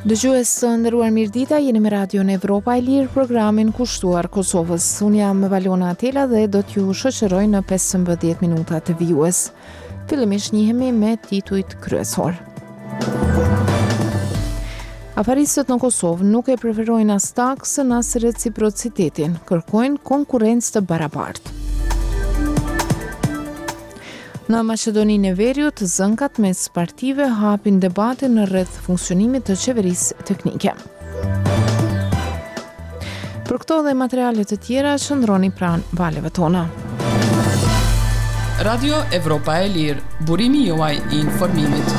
Dëgjues të nderuar, mirëdita, jeni me Radion Evropa e Lirë, programin kushtuar Kosovës. Unë jam Valona Atela dhe do t'ju shoqëroj në 15 minuta të vijues. Fillimisht njihemi me titujt kryesor. Afaristët në Kosovë nuk e preferojnë as taksën as reciprocitetin, kërkojnë konkurrencë të barabartë. Në Maqedoninë e Veriut, zënkat mes partive hapin debatin në rreth funksionimit të qeverisë teknike. Për këto dhe materialet të tjera, qëndroni pranë valeve tona. Radio Evropa e Lirë, burimi juaj i informimit.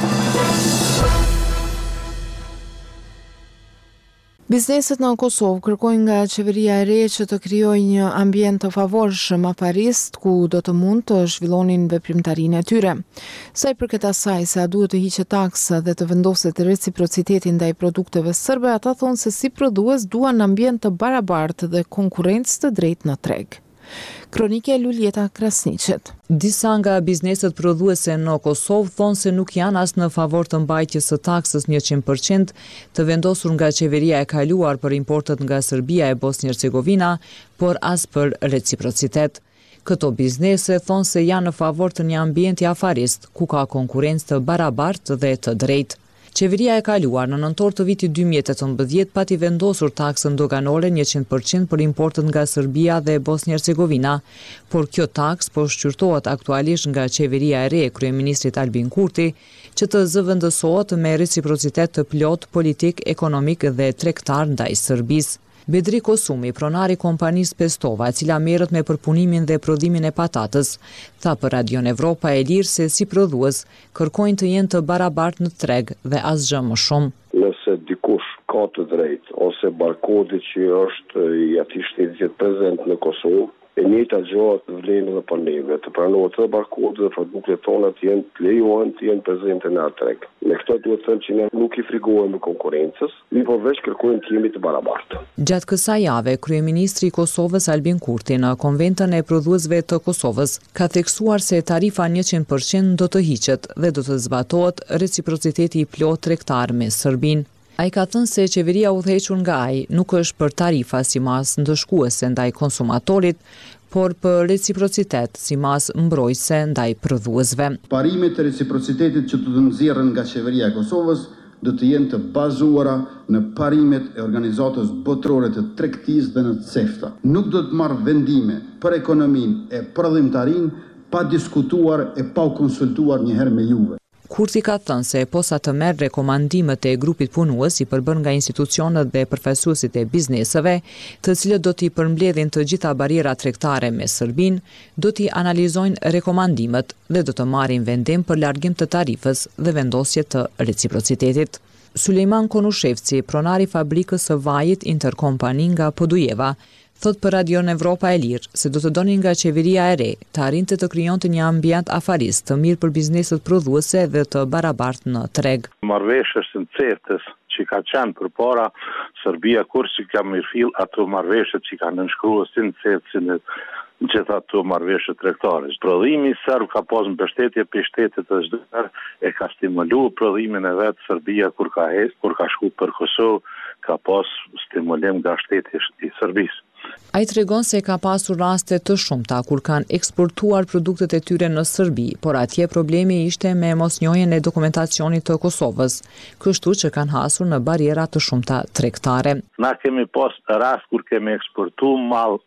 Bizneset në Kosovë kërkojnë nga qeveria e re që të krijojë një ambient të favorshëm afarist ku do të mund të zhvillonin veprimtarinë e tyre. Sa i përket asaj se a duhet të hiqet taksa dhe të vendoset reciprocitetin ndaj produkteve serbe, ata thonë se si prodhues duan ambient të barabartë dhe konkurrencë të drejtë në treg. Kronike Luljeta Krasniqet. Disa nga bizneset prodhuese në Kosovë thonë se nuk janë as në favor të mbajtjes së taksës 100% të vendosur nga qeveria e kaluar për importet nga Serbia e Bosnjë-Hercegovina, por as për reciprocitet. Këto biznese thonë se janë në favor të një ambienti afarist, ku ka konkurrencë të barabartë dhe të drejtë. Qeveria e kaluar në nëntor të vitit 2018 pati vendosur taksën doganore 100% për importet nga Serbia dhe Bosnjë-Hercegovina, por kjo taks po shqyrtohet aktualisht nga qeveria e re e kryeministrit Albin Kurti, që të zëvendësohet me reciprocitet të plot politik, ekonomik dhe tregtar ndaj Serbisë. Bedri Kosumi, pronari kompanisë Pestova, e cila merret me përpunimin dhe prodhimin e patatës, tha për Radion Evropa e Lirë se si prodhues kërkojnë të jenë të barabartë në treg dhe asgjë më shumë. Nëse dikush ka të drejtë ose barkodi që është i atij shteti që prezent në Kosovë, e njëjta gjë vlen edhe për neve, të pranohet edhe barkodi dhe produktet tona të jenë të lejohen të jenë prezente në atë treg. Me këtë duhet të thënë që ne nuk i frikojmë konkurrencës, po veç kërkojmë të jemi të barabartë. Gjatë kësaj jave, kryeministri i Kosovës Albin Kurti në konventën e prodhuesve të Kosovës ka theksuar se tarifa 100% do të hiqet dhe do të zbatohet reciprociteti i plot tregtar me Serbinë. Ai ka thënë se qeveria udhëhequr nga ai nuk është për tarifa si masë ndëshkuese ndaj konsumatorit, por për reciprocitet si masë mbrojtëse ndaj prodhuesve. Parimet e reciprocitetit që të nxjerren nga qeveria e Kosovës do të jenë të bazuara në parimet e organizatës botërore të tregtisë dhe në CEFTA. Nuk do të marrë vendime për ekonominë e prodhimtarinë pa diskutuar e pa u konsultuar njëherë me juve. Kurti ka thënë se posa të merr rekomandimet e grupit punues i përbërë nga institucionet dhe përfaqësuesit e bizneseve, të cilët do t'i përmbledhin të gjitha barierat tregtare me Serbinë, do t'i analizojnë rekomandimet dhe do të marrin vendim për largim të tarifës dhe vendosje të reciprocitetit. Sulejman Konushevci, pronari fabrikës së vajit Interkompani nga Podujeva, thot për Radion Evropa e Lirë se do të donin nga qeveria e re të arrinte të krijonte një ambient afarist të mirë për bizneset prodhuese dhe të barabartë në treg. Marrëveshjes së CEFTA-s që ka qenë përpara Serbia kur që ka mirëfill ato marrëveshje që kanë nënshkruar si në CEFTA në gjitha ato marrëveshje tregtare. Prodhimi serb ka pas mbështetje për shtetet të çdo e ka stimuluar prodhimin e vet Serbia kur ka shku për Kosovë, ka pas stimulim nga shteti i Serbisë. Ai tregon se ka pasur raste të shumta kur kanë eksportuar produktet e tyre në Serbi, por atje problemi ishte me mosnjohjen e dokumentacionit të Kosovës, kështu që kanë hasur në bariera të shumta tregtare. Na kemi pas rast kur kemi eksportuar mall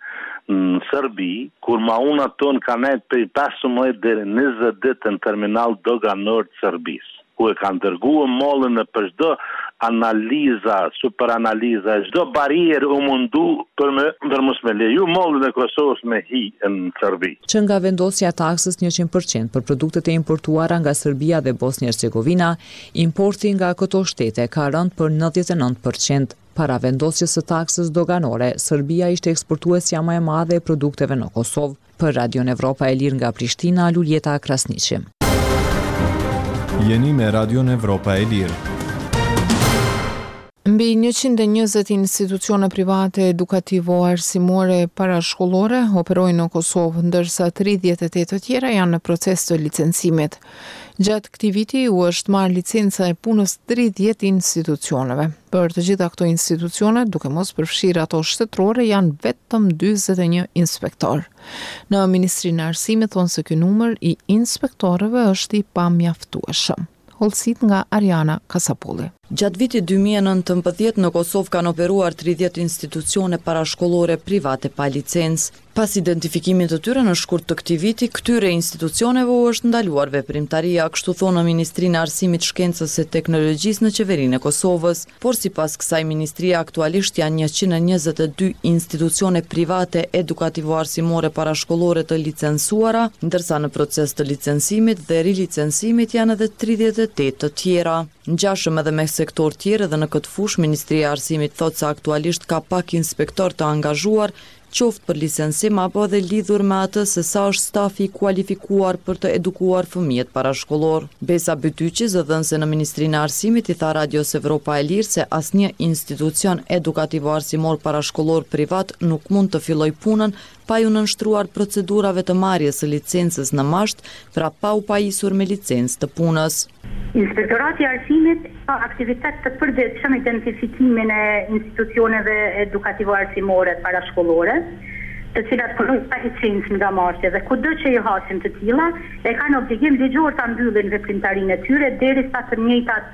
në Serbi, kur mauna ton kanë prej 15 deri 20 ditë në terminal doganor të Serbisë, ku e kanë dërguar mallin në për çdo analiza, super analiza, çdo barierë u mundu për mos me leju mallin e Kosovës me hi në Serbi. Që nga vendosja e taksës 100% për produktet e importuara nga Serbia dhe Bosnjë-Hercegovina, importi nga këto shtete ka rënë për 99%. Para vendosjes së taksës doganore, Serbia ishte eksportuesja më e madhe e produkteve në Kosovë. Për Radion Evropa e Lirë nga Prishtina, Luljeta Krasniqi. Jeni me Radion Evropa e Lirë. Mbi 120 institucione private edukativo-arsimore parashkollore operojnë në Kosovë, ndërsa 38 të tjera janë në proces të licencimit. Gjatë këtij viti u është marrë licenca e punës 30 institucioneve. Për të gjitha këto institucione, duke mos përfshirë ato shtetërore, janë vetëm 41 inspektor. Në Ministrinë e Arsimit thonë se ky numër i inspektorëve është i pamjaftueshëm. Hollësit nga Ariana Kasapulli. Gjatë vitit 2019 në Kosovë kanë operuar 30 institucione parashkollore private pa licencë. Pas identifikimit të tyre në shkurt të këtij viti, këtyre institucioneve u është ndaluar veprimtaria, kështu thonë në Ministrinë e Arsimit, Shkencës e Teknologjisë në Qeverinë e Kosovës. Por sipas kësaj ministrie aktualisht janë 122 institucione private edukativo-arsimore parashkollore të licencuara, ndërsa në proces të licencimit dhe rilicencimit janë edhe 38 të tjera. Ngjashëm edhe me sektor tjerë dhe në këtë fushë, Ministria e Arsimit thotë se aktualisht ka pak inspektor të angazhuar, qoftë për licencim apo edhe lidhur me atë se sa është stafi i kualifikuar për të edukuar fëmijët parashkollor. Besa Bytyqi, zëdhënëse në Ministrinë e Arsimit, i tha Radios Evropa e Lirë se asnjë institucion edukativo-arsimor parashkollor privat nuk mund të filloj punën pa ju nënshtruar procedurave të marrjes së licencës në masht, pra pa u pajisur me licencë të punës. Inspektorati i Arsimit ka aktivitet të përgjithshëm identifikimin e institucioneve edukativo-arsimore parashkollore, të cilat punojnë pa licencë nga marrësia dhe kudo që i hasin të tilla, e kanë obligim ligjor ta mbyllin veprimtarinë e tyre derisa të njëjtat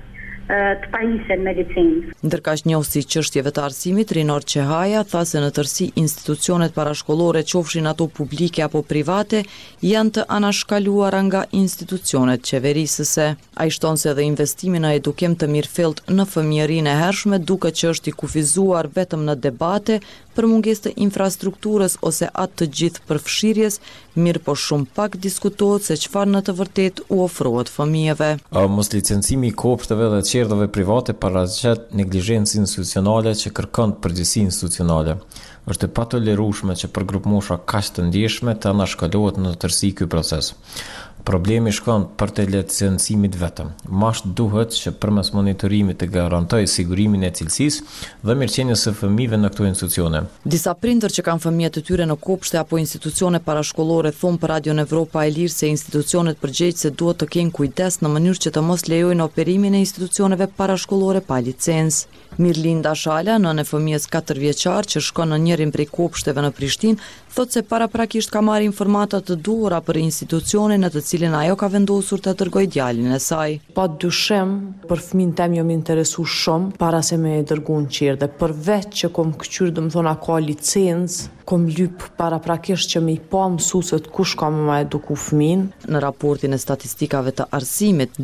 të pajisen me licencë. Ndërkaq njohësi çështjeve të arsimit, Rinor Qehaja tha se në tërësi institucionet parashkollore, qofshin ato publike apo private, janë të anashkaluara nga institucionet qeverisëse. Ai shton se edhe investimi në edukim të mirëfillt në fëmijërinë e hershme duket që është i kufizuar vetëm në debate për mungesë të infrastrukturës ose atë të gjithë përfshirjes, mirë po shumë pak diskutohet se çfarë në të vërtetë u ofrohet fëmijëve. Mos licencimi i kopshteve dhe qerdhave private paraqet neglizhencë institucionale që kërkon përgjegjësi institucionale. Është e patolerueshme që për grup mosha kaq të ndjeshme të anashkalohet në tërësi ky proces. Problemi shkon për të licencimit vetëm. Masht duhet që përmes monitorimit të garantoj sigurimin e cilësisë dhe mirëqenies së fëmijëve në këto institucione. Disa prindër që kanë fëmijë të tyre në kopshte apo institucione parashkollore thonë për Radion Evropa e Lirë se institucionet përgjegjëse duhet të kenë kujdes në mënyrë që të mos lejojnë operimin e institucioneve parashkollore pa licencë. Mirlinda Shala, nënë e fëmijës 4 vjeçar që shkon në njërin prej kopshteve në Prishtinë, thotë se paraprakisht ka marrë informata të duhura për institucionin në të cilin ajo ka vendosur të dërgojë djalin e saj. Pa dyshim, për fëmin tem jo më interesu shumë para se me dërgu në qirë, dhe përveç që kom këqyrë dëmë thona ka licencë, kom lyp paraprakisht që me i pa mësuset kush ka me eduku fëmin. Në raportin e statistikave të arsimit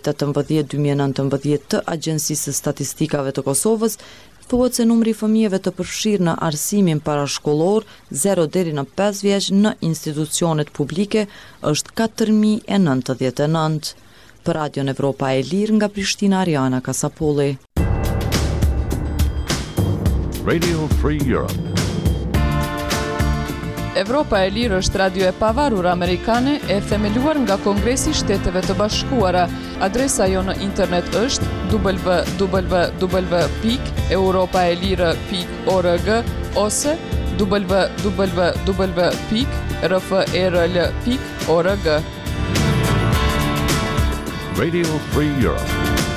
2018-2019 të Agjencisë së Statistikave të Kosovës, thuhet se numri i fëmijëve të përfshirë në arsimin parashkollor 0 deri në 5 vjeç në institucionet publike është 4099. Për Radion Evropa e Lirë nga Prishtina, Ariana Kasapulli. Radio Free Europe. Evropa e Lirë është radio e pavarur amerikane e themeluar nga Kongresi i Shteteve të Bashkuara. Adresa jo në internet është www.europaelire.org ose www.rfrl.org. Radio Free Europe.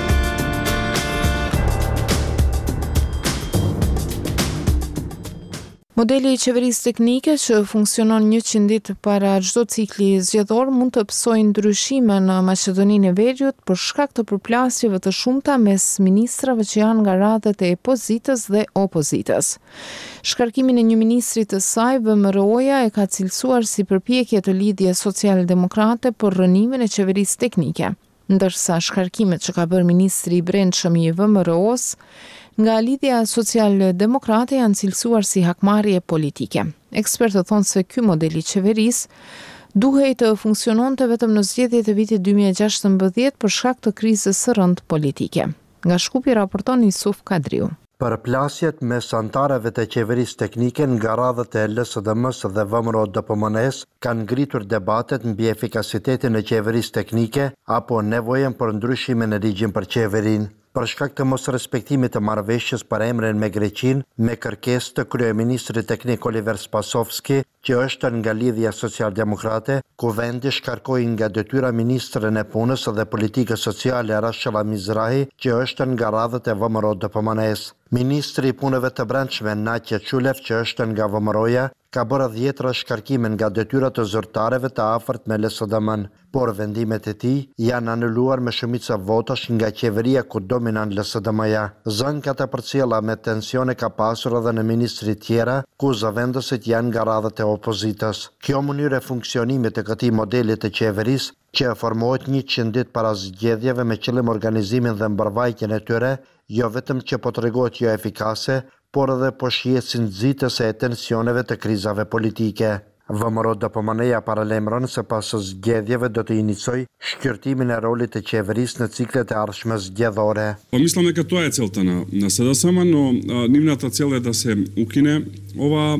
Modeli i qeverisë teknike që funksionon 100 ditë para çdo cikli zgjedhor mund të pësojë ndryshime në Maqedoninë e Veriut për shkak të përplasjeve të shumta mes ministrave që janë nga radhët e pozitës dhe opozitës. Shkarkimin e një ministri të saj, VMRO-ja e ka cilësuar si përpjekje të lidhjes socialdemokrate për rënimin e qeverisë teknike, ndërsa shkarkimet që ka bërë ministri i brendshëm i VMRO-s nga lidhja social-demokrate janë cilësuar si hakmarrje politike. Ekspertët thonë se ky model i qeverisë duhej të funksiononte vetëm në zgjedhjet e vitit 2016 për shkak të krizës së rëndë politike. Nga Shkupi raporton Yusuf Kadriu. Përplasjet mes antarëve të qeverisë teknike nga radhët e LSDM-s dhe VMRO-DPMN-s kanë ngritur debatet mbi efikasitetin e qeverisë teknike apo nevojën për ndryshimin e ligjit për qeverinë. për shkak të mos respektimit të marrëveshjes për emrin me Greqinë me kërkesë të kryeministrit teknik Oliver Spasovski, që është nga Lidhja Social-Demokrate, ku vendi shkarkoi nga detyra ministren e punës dhe politikës sociale Rashela Mizrahi, që është nga radhët e VMRO DPMNE-s. Ministri i punëve të brendshme Naqe Qulev, që është nga VMRO-ja, ka bërë 10 shkarkime nga detyrat të zyrtarëve të afërt me LSDM-n, por vendimet e tij janë anuluar me shumicë votash nga qeveria ku dominon LSDM-ja. Zënkat e përcjella me tensione ka pasur edhe në ministri tjera, ku zëvendësit janë nga radhët e opozitës. Kjo mënyrë e funksionimit të këtij modeli të qeverisë, që formohet 100 ditë para zgjedhjeve me qëllim organizimin dhe mbarvajtjen e tyre, jo vetëm që po tregohet jo efikase, por edhe po shihet si nxitëse e tensioneve të krizave politike. VMRO DPMNE-ja paralajmëron se pas zgjedhjeve do të inicojë shkërtimin e rolit të qeverisë në ciklet e ardhshme zgjedhore. Мислам дека тоа е целта на СДСМ, но нивната цел е да се укине ова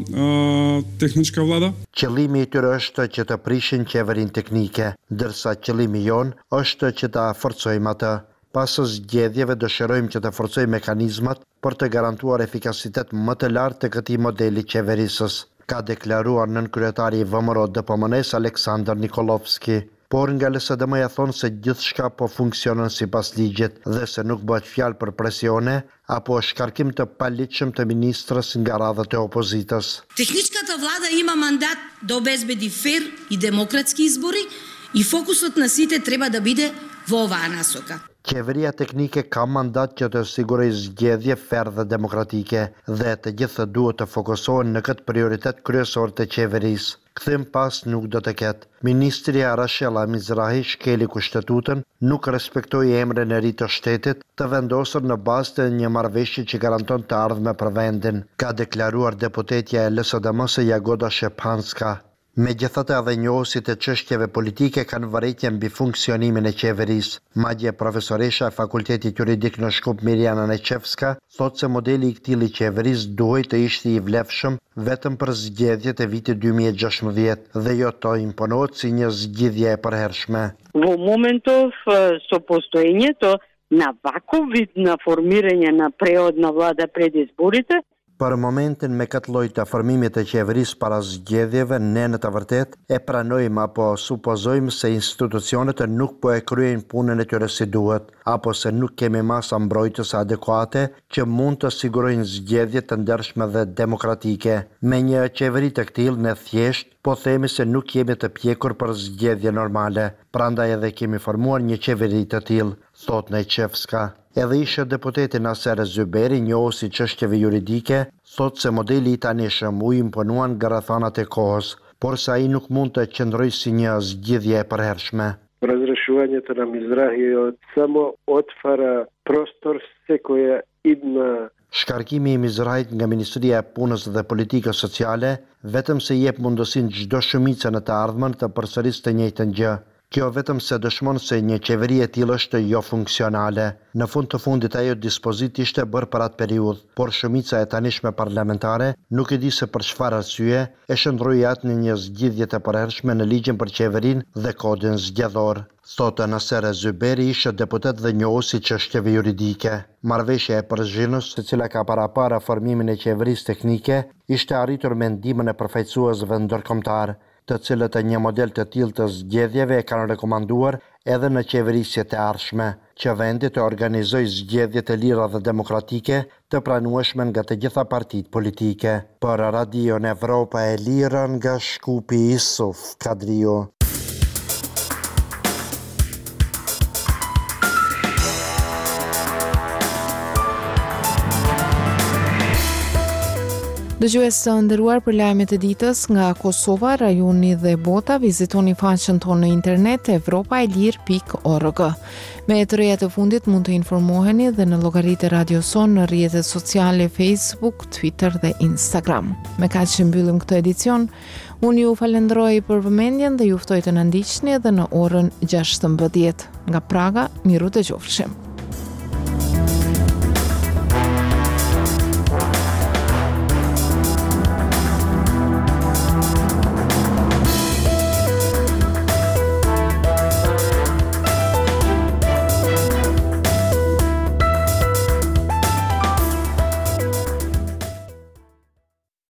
техничка влада. Qëllimi i tyre është që të prishin qeverinë teknike, ndërsa qëllimi jon është që ta forcojmë atë. Pas zgjedhjeve dëshirojmë që të forcojmë mekanizmat për të garantuar efikasitet më të lartë të këtij modeli qeverisës, ka deklaruar nënkryetari i VMRO DPMNE-s Aleksandr Nikolovski. Por nga LSDM-ja thonë se gjithçka po funksionon sipas ligjit dhe se nuk bëhet fjalë për presione apo shkarkim të paligjshëm të ministrës nga radhët e opozitës. Техничката влада има мандат да обезбеди фер и демократски избори и фокусот на сите треба да биде во оваа насока. Qeveria teknike ka mandat që të sigurojë zgjedhje ferë dhe demokratike dhe të gjithë duhet të fokusohen në këtë prioritet kryesor të qeverisë. Kthim pas nuk do të ketë. Ministria Rashela Mizrahi shkeli kushtetutën, nuk respektoi emrin e ri të shtetit, të vendosur në bazë të një marrëveshje që garanton të ardhme për vendin, ka deklaruar deputetja e LSDM-s Jagoda Shephanska. Megjithatë edhe njohësit e çështjeve politike kanë vërejtje mbi funksionimin e qeverisë. Madje profesoresha e Fakultetit Juridik në Shkup Mirjana Neqevska thotë se modeli i këtij qeverisë duhej të ishte i vlefshëm vetëm për zgjedhjet e vitit 2016 dhe jo të imponohet si një zgjidhje e përhershme. Во моментов со постоењето на ваков вид на формирање на преодна влада пред изборите, Për momentin me këtë lloj të formimit të qeverisë para zgjedhjeve, ne në të vërtet e pranojmë apo supozojmë se institucionet nuk po e kryejnë punën e tyre si duhet, apo se nuk kemi masa mbrojtëse adekuate që mund të sigurojnë zgjedhje të ndershme dhe demokratike. Me një qeveri të këtillë ne thjesht po themi se nuk jemi të pjekur për zgjedhje normale, prandaj edhe kemi formuar një qeveri të tillë, thot Neqevska. Edhe ishe deputeti Naser Zyberi, njohësi çështjeve juridike, thot se modeli i tanishëm u imponuan nga rrethanat e kohës, por se ai nuk mund të qëndrojë si një zgjidhje e përhershme. Разрешувањето на Мизрахи само отвара простор секоја идна. Shkarkimi i Mizrahit nga Ministria e Punës dhe Politikës Sociale vetëm se jep mundësinë çdo shumicë në të ardhmen të përsërisë të njëjtën gjë. Kjo vetëm se dëshmon se një qeveri e tillë është jo funksionale. Në fund të fundit ajo dispozit ishte bërë për atë periudhë, por shumica e tanishme parlamentare nuk e di se për çfarë arsye e shndroi atë në një zgjidhje të përhershme në ligjin për qeverinë dhe kodin zgjedhor. Thotë Naser Zyberi, ishte deputet dhe njohësi çështjeve juridike. Marrëveshja e Përzhinës, e cila ka para formimin e qeverisë teknike, ishte arritur me ndihmën e përfaqësuesve ndërkombëtar, të cilët e një model të tillë të zgjedhjeve e kanë rekomanduar edhe në qeverisjet e ardhshme, që vendi të organizojë zgjedhje të lira dhe demokratike të pranueshme nga të gjitha partitë politike. Për Radion Evropa e Lirë nga Shkupi Isuf Kadriu. Dëgjues të nderuar, për lajmet e ditës nga Kosova, rajoni dhe bota, vizitoni faqen tonë në internet evropaelir.org. Me të rejat e fundit mund të informoheni dhe në llogaritë e Radio Son në rrjetet sociale Facebook, Twitter dhe Instagram. Me kaq që mbyllim këtë edicion, unë ju falenderoj për vëmendjen dhe ju ftoj të na ndiqni edhe në orën 16. Nga Praga, miru dëgjofshim.